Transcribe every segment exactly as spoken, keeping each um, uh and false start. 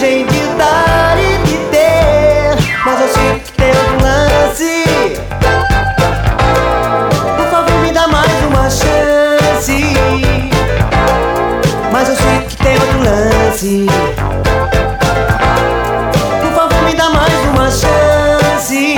selvagem de dar e de ter, mas eu sei que tem outro lance. Por favor, me dá mais uma chance, mas eu sei que tem outro lance. Por favor, me dá mais uma chance.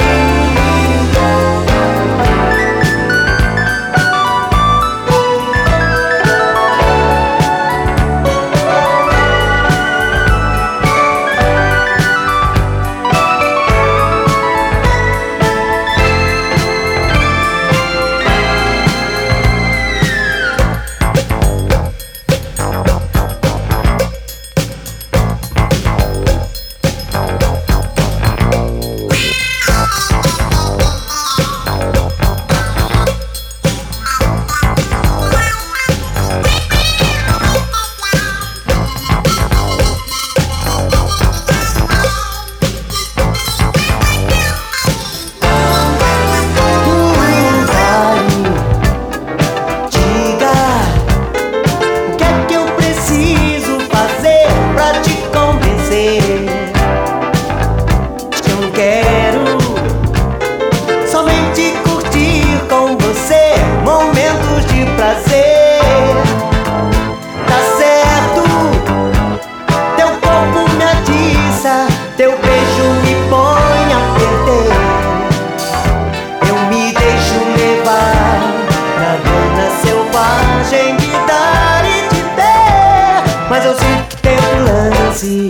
Quero somente curtir com você momentos de prazer. Tá certo, teu corpo me atiça, teu beijo me põe a perder. Eu me deixo levar na gana selvagem de dar e de ter, mas eu sei que tem um lance.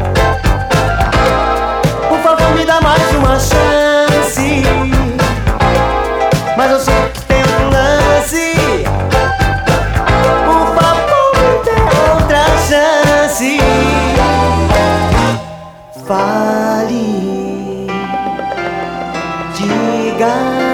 Me dá mais uma chance, mas eu sei que tem um lance. Por favor, me dê outra chance. Fale, diga.